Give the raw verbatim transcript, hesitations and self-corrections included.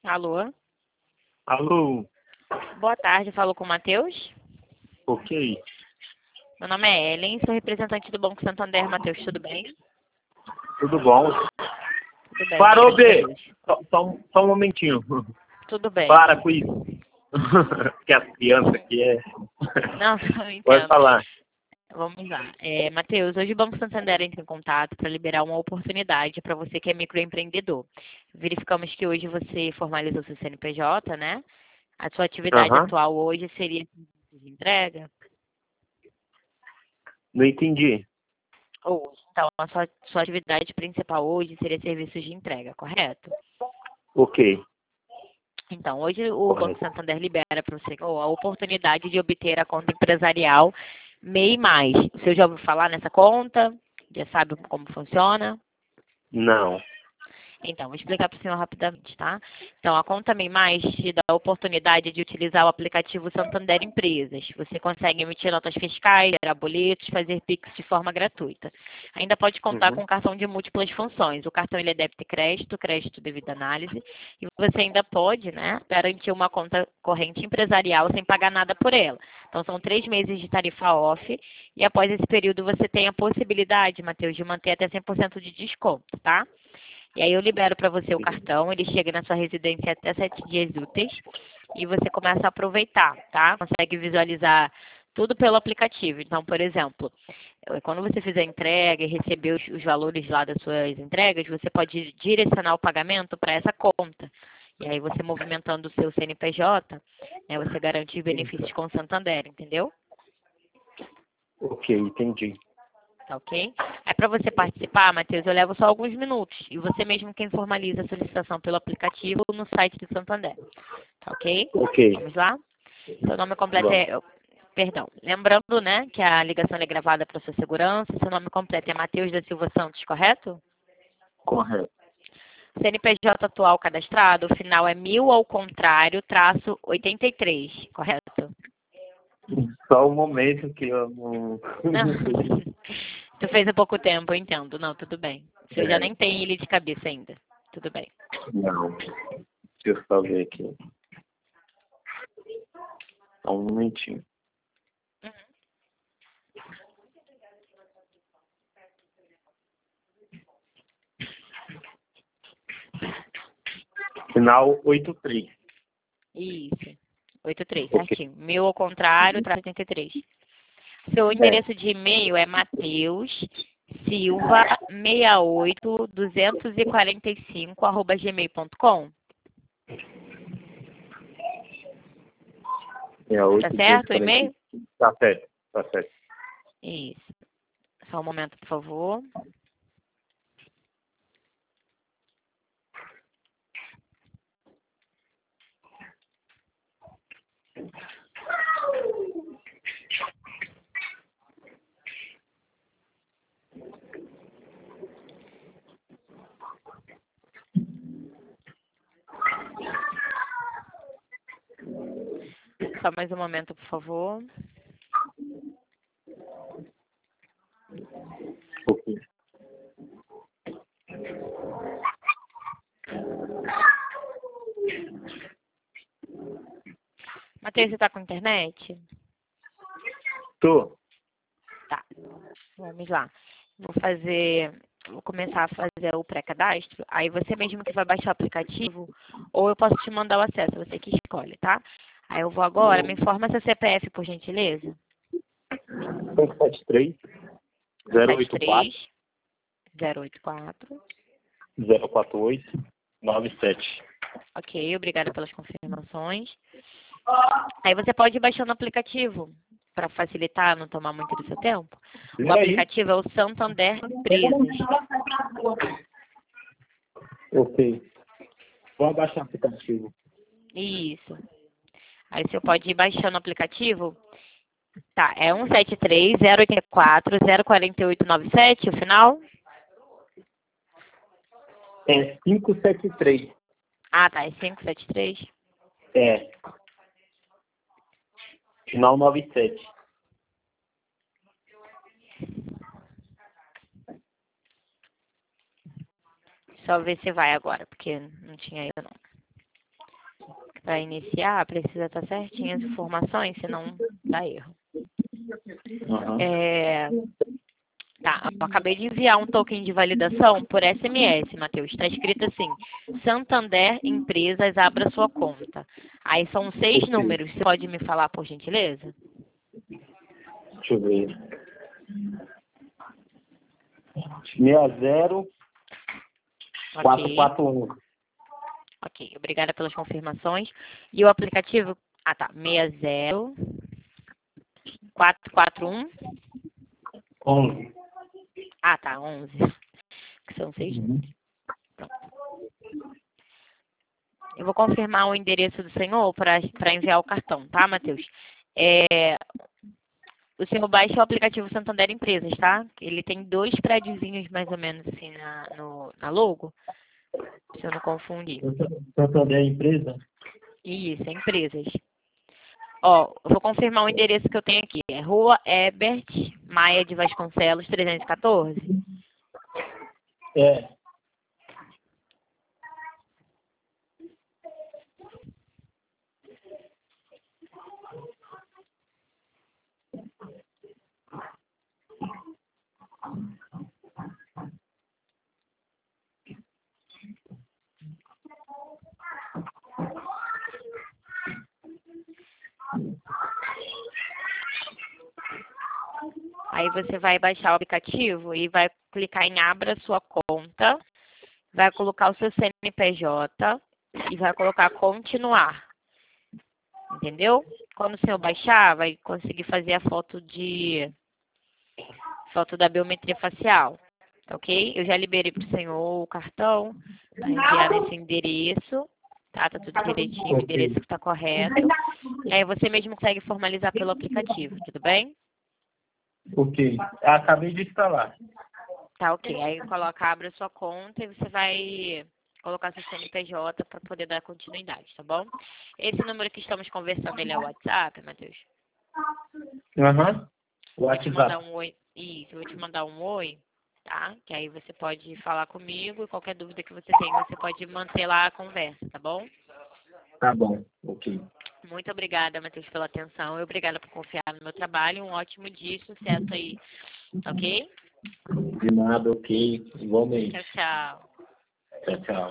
Alô? Alô, Boa tarde, falo com o Matheus. ok. Meu nome é Ellen, sou representante do Banco Santander. Matheus, tudo bem? Tudo bom? Tudo bem, Parou, graças a B! Deus. Só, só, um- só um momentinho. Tudo bem. Para com isso. Que as crianças aqui é... Não, eu Pode entendo. falar. Vamos lá. É, Matheus, hoje o Banco Santander entra em contato para liberar uma oportunidade para você que é microempreendedor. Verificamos que hoje você formalizou seu C N P J, né? A sua atividade Aham. atual hoje seria de entrega? Não entendi. Ou, então, a sua, sua atividade principal hoje seria serviços de entrega, correto? Ok. Então, hoje o Banco Correto. Santander libera para você ó, a oportunidade de obter a conta empresarial M E I Mais. Você já ouviu falar nessa conta? Já sabe como funciona? Não. Então, vou explicar para o senhor rapidamente, tá? Então, a conta M E I Mais te dá a oportunidade de utilizar o aplicativo Santander Empresas. Você consegue emitir notas fiscais, gerar boletos, fazer Pix de forma gratuita. Ainda pode contar Uhum. com um cartão de múltiplas funções. O cartão ele é débito e crédito, crédito devido análise. E você ainda pode, né, garantir uma conta corrente empresarial sem pagar nada por ela. Então, são três meses de tarifa off. E após esse período, você tem a possibilidade, Matheus, de manter até cem por cento de desconto, tá? E aí eu libero para você o cartão, ele chega na sua residência até sete dias úteis e você começa a aproveitar, tá? Consegue visualizar tudo pelo aplicativo. Então, por exemplo, eh, quando você fizer a entrega e receber os, os valores lá das suas entregas, você pode direcionar o pagamento para essa conta. E aí você movimentando o seu C N P J, né, você garante os benefícios com o Santander, entendeu? Ok, entendi. Tá ok? Aí para você participar, Matheus, eu levo só alguns minutos. E você mesmo quem formaliza a solicitação pelo aplicativo no site do Santander. Tá ok? Ok. Vamos lá? Seu nome completo Vamos. é... Perdão. Lembrando, né, que a ligação é gravada para sua segurança. Seu nome completo é Matheus da Silva Santos, correto? Correto. C N P J atual cadastrado, o final é mil ao contrário, traço oitenta e três, correto? Só um momento que eu não... Não. Tu fez há pouco tempo, eu entendo. Não, tudo bem. Você já É, nem tem ele de cabeça ainda. Tudo bem. não. Deixa eu só ver aqui. Só um momentinho. Final oitenta e três. Isso. oitenta e três, Ok. certinho. Mil ao contrário, traço oitenta e três. Seu É. endereço de e-mail é Mateus Silva sessenta e oito duzentos e quarenta e cinco arroba gmail ponto com. É Tá oito certo o e-mail? Tá certo. Tá certo. Isso. Só um momento, por favor. Só mais um momento, por favor. Ok. Matheus, você tá com internet? Tô. Tá. Vamos lá. Vou fazer, vou começar a fazer o pré-cadastro. Aí você mesmo que vai baixar o aplicativo, ou eu posso te mandar o acesso, você que escolhe, tá? Aí eu vou agora, me informa seu C P F, por gentileza. cinco sete três, zero sete oito quatro, três zero oito quatro. zero quatro oito, nove sete. Ok, obrigada pelas confirmações. Aí você pode ir baixando o aplicativo, para facilitar, não tomar muito do seu tempo. O Peraí. aplicativo é o Santander Empresas. Ok. Vou abaixar o aplicativo. Isso. Aí você pode ir baixando o aplicativo. Tá, é um sete três zero oito quatro zero quatro oito nove sete, o final? É cinco sete três. Ah, tá, é cinco sete três. É. Final nove sete. Só ver se vai agora, porque não tinha eu não. para iniciar, precisa estar certinho as informações, senão dá erro. Aham. É, tá, eu acabei de enviar um token de validação por S M S, Matheus. Está escrito assim, Santander Empresas, abra sua conta. Aí são seis Ok. números. Você pode me falar, por gentileza? Deixa eu ver. seis zero quatro Ok, quatro um. ok. Obrigada pelas confirmações. E o aplicativo? Ah, tá. seis zero quatro quatro um. onze. Ah, tá. onze. Que são seis Uhum. números. Pronto. Eu vou confirmar o endereço do senhor para enviar o cartão, tá, Matheus? É, o senhor baixa o aplicativo Santander Empresas, tá? Ele tem dois prédiozinhos mais ou menos assim na, no, na logo, se eu não confundir. Santander Empresa? Isso, é empresas. Ó, eu vou confirmar o endereço que eu tenho aqui. É Rua Herbert Maia de Vasconcelos, trezentos e quatorze. É. Aí você vai baixar o aplicativo e vai clicar em Abra sua conta, vai colocar o seu C N P J e vai colocar Continuar. Entendeu? Quando o senhor baixar, vai conseguir fazer a foto de foto da biometria facial, ok? Eu já liberei para o senhor o cartão para enviar nesse endereço, tá? Tá tudo direitinho, o endereço Ok. que está correto. E aí você mesmo consegue formalizar pelo aplicativo, tudo bem? Ok. Acabei de instalar. Tá, ok. Aí coloca, abre a sua conta e você vai colocar seu C N P J para poder dar continuidade, tá bom? Esse número que estamos conversando, ele é o WhatsApp, Matheus? Aham. Vou te mandar WhatsApp. um oi. Isso, eu vou te mandar um oi, tá? Que aí você pode falar comigo e qualquer dúvida que você tenha, você pode manter lá a conversa, tá bom? Tá bom. Ok. Muito obrigada, Matheus, pela atenção. E obrigada por confiar no meu trabalho. Um ótimo dia, sucesso aí, ok? De nada, ok. Igualmente. Tchau, tchau. Tchau, tchau.